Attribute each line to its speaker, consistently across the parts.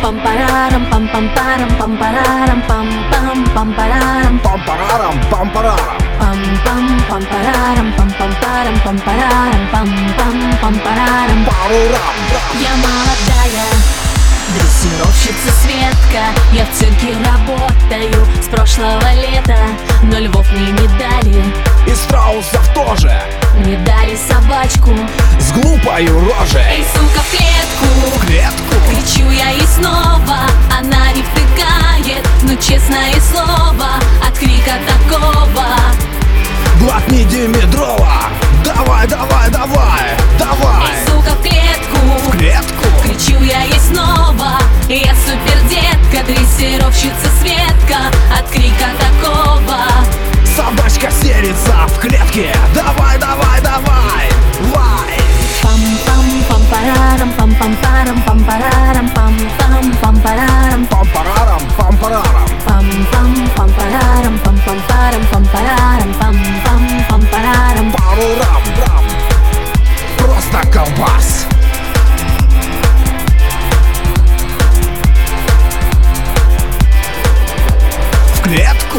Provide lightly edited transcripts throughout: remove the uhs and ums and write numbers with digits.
Speaker 1: пам парарам пам пам парам пам парарам пам пам пам парарам
Speaker 2: пам парарам пам парарам
Speaker 1: пам пам пам парарам пам пам парам пам парарам пам пам пам парарам.
Speaker 2: парурам.
Speaker 1: Я молодая дрессировщица Светка, я в цирке работаю с прошлого лета, но львов мне не дали,
Speaker 2: И страусов тоже
Speaker 1: мне дали собачку.
Speaker 2: с глупою рожей.
Speaker 1: Эй, сука, в клетку!
Speaker 2: В клетку
Speaker 1: Кричу я ей снова, она не втыкает, но честное слово, от крика такого.
Speaker 2: глотни Димитрова. Давай, давай, давай, давай.
Speaker 1: Эй, сука, в клетку!
Speaker 2: В клетку
Speaker 1: Кричу я ей снова, я супердетка, дрессировщица Светка, от крика такого.
Speaker 2: собачка серится в клетке. Давай, давай, давай, давай.
Speaker 1: Пам пам пам парарам пам пам парам пам парарам пам пам пам парарам
Speaker 2: Пам парарам пам парарам
Speaker 1: пам пам пам парарам пам пам парам пам парарам пам пам пам парарам.
Speaker 2: парурам. Просто колбас. В клетку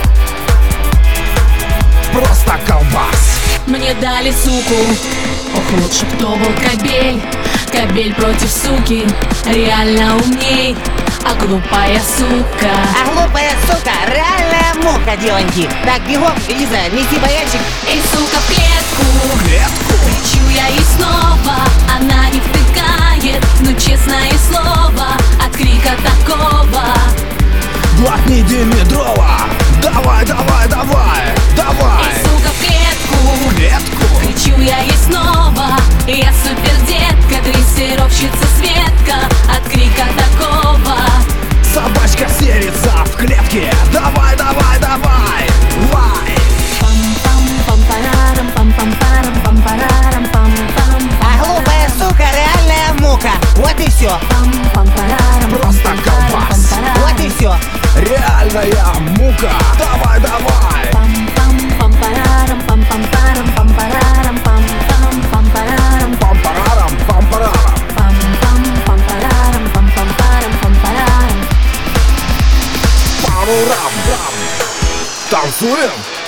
Speaker 2: просто колбас.
Speaker 1: Мне дали суку, ох, лучше б то был кобель. Кобель против суки, реально умней, а глупая сука.
Speaker 3: А глупая сука, реальная мука, девоньки. Так, бегом, Лиза, неси баянчик.
Speaker 1: Эй, сука, в клетку!
Speaker 2: В клетку
Speaker 1: Кричу я ей снова, она не втыкает, но честное слово, от крика такого.
Speaker 2: глотни Димитрова. Давай, давай, давай, давай.
Speaker 1: Эй, сука, в клетку!
Speaker 2: В клетку
Speaker 1: Кричу я ей снова, я супердетка, дрессировщица Светка, от крика такого.
Speaker 2: собачка серится в клетке. Давай, давай, давай, давай.
Speaker 1: Пам пам пам парарам пам пам парам пам парарам пам пам
Speaker 3: А глупая сука, реальная мука. Вот и все.
Speaker 1: пам пам парарам
Speaker 2: Просто колбас.
Speaker 3: Вот и все.
Speaker 2: Реальная мука. Давай, давай.
Speaker 1: пам пам пам парарам пам пам парам пам парарам пам пам пам парарам
Speaker 2: Пам парарам пам парарам
Speaker 1: пам пам пам парарам пам пам парам пам парарам.
Speaker 2: парурам. Танцуем.